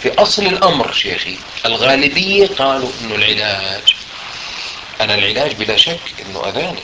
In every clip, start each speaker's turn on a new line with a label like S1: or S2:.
S1: في أصل الأمر شيخي الغالبية قالوا إنه العلاج، أنا العلاج بلا شك إنه أذاني.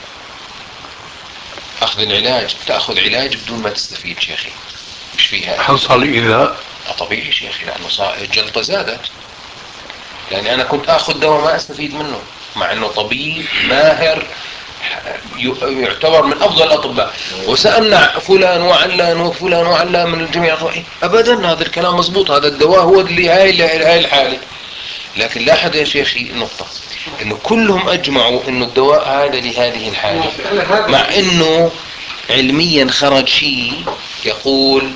S1: أخذ العلاج، تأخذ علاج بدون ما تستفيد شيخي، مش فيها
S2: حصل إذا
S1: طبيعي شيخي، لأنه الجلطة زادت، لأني أنا كنت أخذ دواء ما أستفيد منه، مع أنه طبيب ماهر يعتبر من أفضل الأطباء، وسألنا فلان وعلان وفلان وعلان من الجميع أبدا هذا الكلام مزبوط، هذا الدواء هو اللي هاي الحالة. لكن لاحظ يا شيخي النقطة إنه كلهم أجمعوا إنه الدواء هذا لهذه الحالة، مع إنه علميا خرج شيء يقول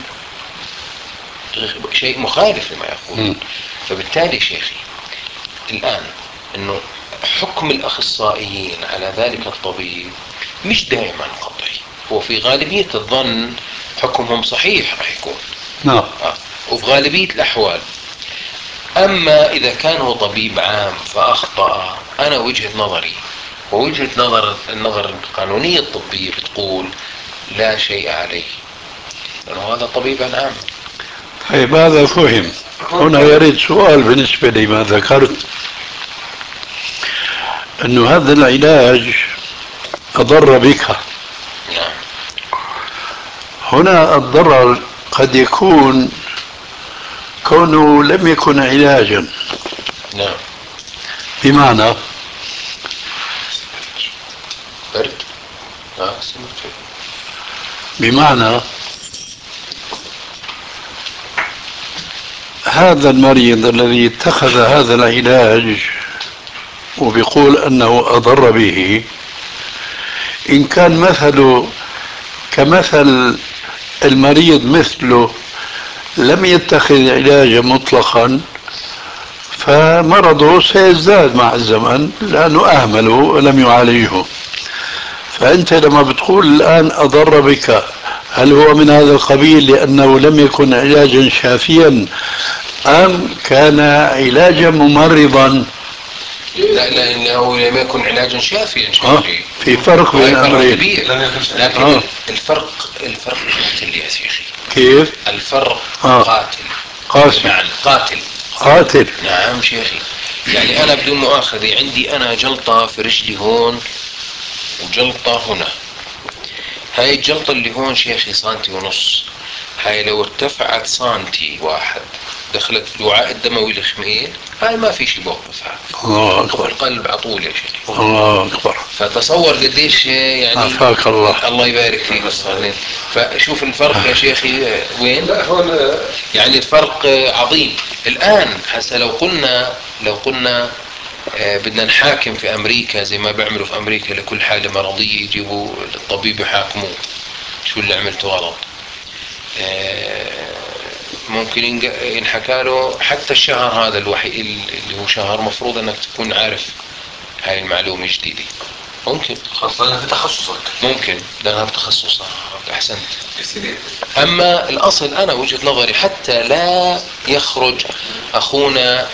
S1: شيء مخالف لما يقول. فبالتالي شيخي الآن إنه حكم الأخصائيين على ذلك الطبيب مش دائما قطعي، هو في غالبية الظن حكمهم صحيح راح يكون،
S2: نعم،
S1: وفي غالبية الأحوال. أما إذا كان هو طبيب عام فأخطأ، أنا وجهة نظري ووجهة النظر القانونية الطبية بتقول لا شيء عليه، لأنه هذا طبيب عام.
S2: طيب هذا فهم. هنا يريد سؤال بالنسبة لما ذكرت أنه هذا العلاج أضر بك.
S1: نعم.
S2: هنا الضرر قد يكون كونه لم يكن علاجا.
S1: نعم.
S2: بمعنى
S1: برد.
S2: بمعنى هذا المريض الذي اتخذ هذا العلاج وبيقول أنه أضر به، إن كان مثله كمثل المريض مثله لم يتخذ علاجا مطلقا، فمرضه سيزداد مع الزمن لأنه أهمله ولم يعالجه. فأنت لما بتقول الآن أضر بك، هل هو من هذا القبيل لأنه لم يكن علاجا شافيا أم كان علاجا ممرضا؟
S1: لا لأنه لم يكن علاجا شافيا شيخي.
S2: في فرق بين الأمرين.
S1: لكن الفرق قاتل يا شيخي.
S2: كيف؟
S1: الفرق قاتل.
S2: قاسم.
S1: يعني قاتل.
S2: قاتل.
S1: نعم شيخي. يعني أنا بدون مؤاخذة عندي أنا جلطة في رجلي هون وجلطة هنا، هاي الجلطة اللي هون شيخي سنتي ونص، هاي لو ارتفعت سنتي واحد دخلت الوعاء الدموي الخميل، هاي ما في شيء بوقفها.
S2: الله
S1: أكبر. القلب عطول يا شيخ.
S2: الله أكبر.
S1: فتصور قديش يعني.
S2: عافاك الله.
S1: الله يبارك فيك أستاذ. فشوف الفرق يا شيخي وين. لا هون يعني الفرق عظيم. الآن هسه لو قلنا بدنا نحاكم في أمريكا زي ما بيعملوا في أمريكا، لكل حالة مرضية يجيبوا الطبيب يحاكموه شو اللي عملته غلط. ممكن ينحكى له حتى الشهر هذا الوحيد اللي هو شهر مفروض انك تكون عارف هاي المعلومة جديدة، ممكن خاصة في تخصصك، ممكن لأنها بتخصصها. أحسنت. أما الأصل أنا وجهة نظري حتى لا يخرج أخونا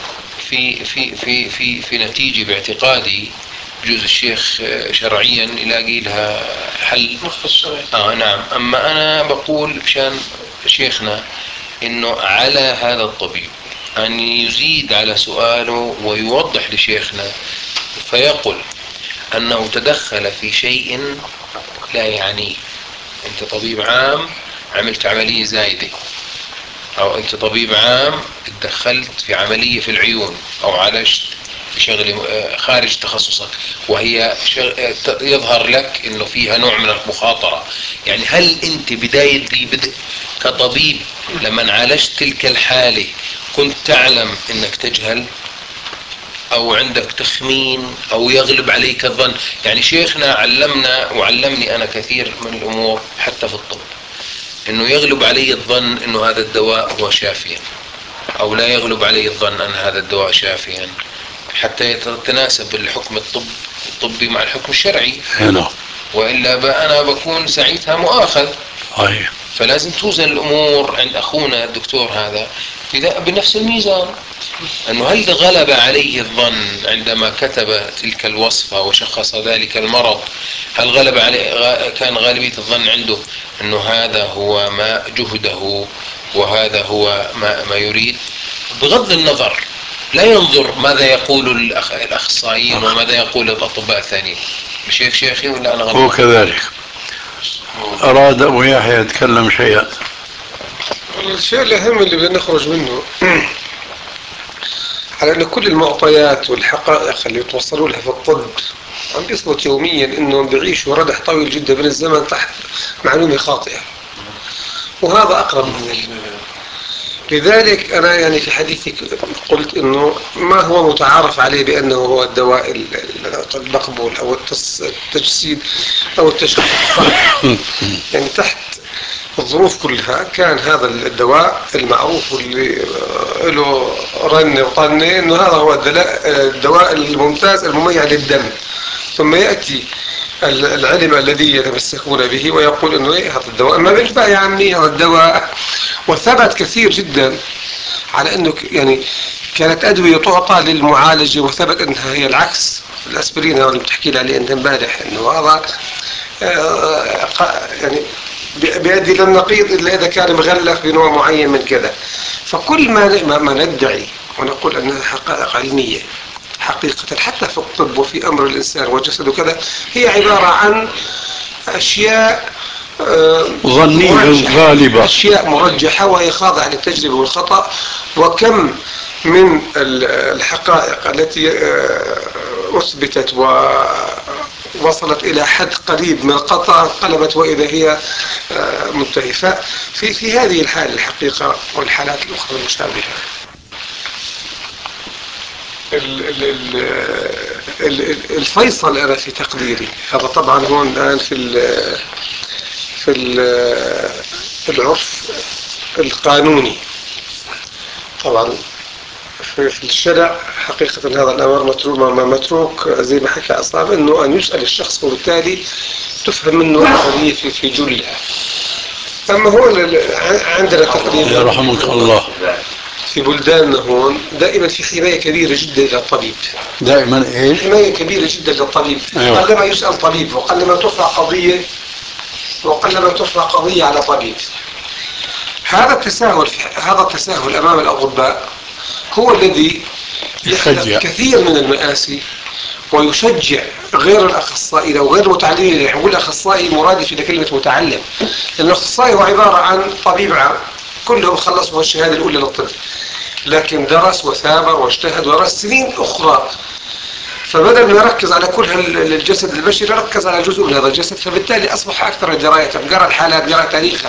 S1: في نتيجة باعتقادي بجوز الشيخ شرعيا يلاقي لها حل. نعم. أما أنا بقول مشان شيخنا إنه على هذا الطبيب أن يزيد على سؤاله ويوضح لشيخنا فيقول أنه تدخل في شيء لا يعنيه. أنت طبيب عام عملت عملية زايدة، أو أنت طبيب عام تدخلت في عملية في العيون أو عالجت في شغلة خارج تخصصك وهي يظهر لك إنه فيها نوع من المخاطرة. يعني هل أنت بدء كطبيب لما عالجت تلك الحالة كنت تعلم إنك تجهل أو عندك تخمين أو يغلب عليك الظن؟ يعني شيخنا علمنا وعلمني أنا كثير من الأمور حتى في الطب، إنه يغلب علي الظن إنه هذا الدواء هو شافيا، أو لا يغلب علي الظن أن هذا الدواء شافيا، حتى يتناسب الحكم الطبي مع الحكم الشرعي. وإلا أنا بكون ساعتها مؤاخذ. فلازم توزن الأمور عند أخونا الدكتور هذا بنفس الميزان، أنه هل غلب عليه الظن عندما كتب تلك الوصفة وشخص ذلك المرض، هل غلب عليه كان غالبية الظن عنده أنه هذا هو ما جهده وهذا هو ما يريد، بغض النظر لا ينظر ماذا يقول الأخصائيين وماذا يقول الأطباء الثانيين. مش هيك شيخي ولا أنا غلطان؟
S2: هو كذلك. أراد أبو يحيى يتكلم شيئا.
S3: الشيء الأهم اللي بدنا نخرج منه على أن كل المعطيات والحقائق اللي يتوصلوا لها في الطب عم بيثبت يوميا أنهم بيعيشوا ردح طويل جدا من الزمن تحت معلومة خاطئة، وهذا أقرب من لذلك أنا يعني في حديثي قلت أنه ما هو متعارف عليه بأنه هو الدواء المقبول أو التجسيد أو التشخيص الصحيح، يعني تحت الظروف كلها كان هذا الدواء المعروف اللي له رنة وطنة أنه هذا هو الدواء الممتاز المميع للدم. ثم يأتي العلم الذي يتمسكون به ويقول انه هذا الدواء ما بينفع يا عمي هذا الدواء. وثبت كثير جدا على انه يعني كانت ادوية تعطى للمعالجة وثبت انها هي العكس. الاسبرين اللي بتحكي لي عليه انت امبارح انه هذا يعني بيؤدي للنقيض الا اذا كان مغلف بنوع معين من كذا. فكل ما ندعي ونقول انها حقائق علمية حقيقة حتى في الطب وفي أمر الإنسان وجسده كذا هي عبارة عن أشياء
S2: ظنية غالبة،
S3: أشياء مرجحة وهي خاضعة للتجربة والخطأ. وكم من الحقائق التي أثبتت ووصلت إلى حد قريب من القطع انقلبت وإذا هي منتهية. في هذه الحالة الحقيقة والحالات الأخرى المشابهة الفيصل أنا في تقديري هذا طبعا هون الآن في العرف القانوني. طبعا في الشرع حقيقة هذا الأمر متروك زي ما حكى أصحاب أنه أن يسأل الشخص وبالتالي تفهم منه القضية في جلها. أما هون عندنا تقريبا
S2: رحمك الله
S3: في بلداننا هون دائما في حماية كبيرة جدا للطبيب.
S2: دائما ايش؟
S3: حماية كبيرة جدا للطبيب.
S2: أيوة.
S3: قلما يسأل طبيب وقلما ترفع قضية على طبيب. هذا التساهل أمام الأطباء هو الذي يخلق كثير من المآسي ويشجع غير الأخصائي لو غير متعلمين. يعني نقول أخصائي مرادف إلى كلمة متعلم، لأن الأخصائي هو عبارة عن طبيب عام كلهم خلصوا الشهادة الأولى للطب لكن درس وثابر واجتهد ودرس سنين أخرى. فبدل ما يركز على كل الجسد البشري ركز على جزء من هذا الجسد، فبالتالي أصبح أكثر دراية، قرأ الحالات قرأ تاريخها.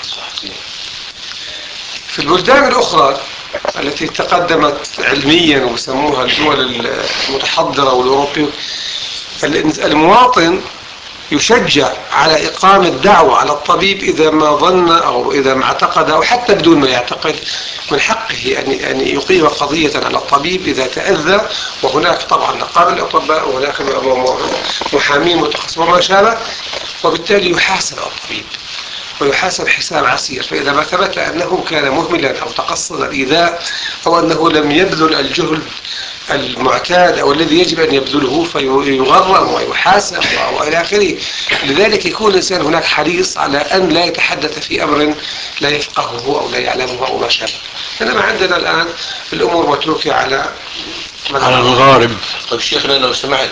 S3: في البلدان الأخرى التي تقدمت علميا وسموها الدول المتحضرة والأوروبية المواطن يشجع على إقامة دعوة على الطبيب إذا ما ظن أو إذا ما اعتقد أو حتى بدون ما يعتقد من حقه أن يقيم قضية على الطبيب إذا تأذى. وهناك طبعا نقابة الأطباء وهناك محامين متخصصين وما شابه، وبالتالي يحاسب الطبيب ويحاسب حساب عسير. فإذا ما ثبت أنه كان مهملا أو تقصد الإيذاء أو أنه لم يبذل الجهد المعتاد أو الذي يجب أن يبذله فيغرم ويحاسب وإلى آخره. لذلك يكون الإنسان هناك حريص على أن لا يتحدث في أمر لا يفقهه أو لا يعلمه أو ما شابه. إنما عندنا الآن الأمور متروكة على
S2: الغارب.
S1: طيب شيخنا لو سمحت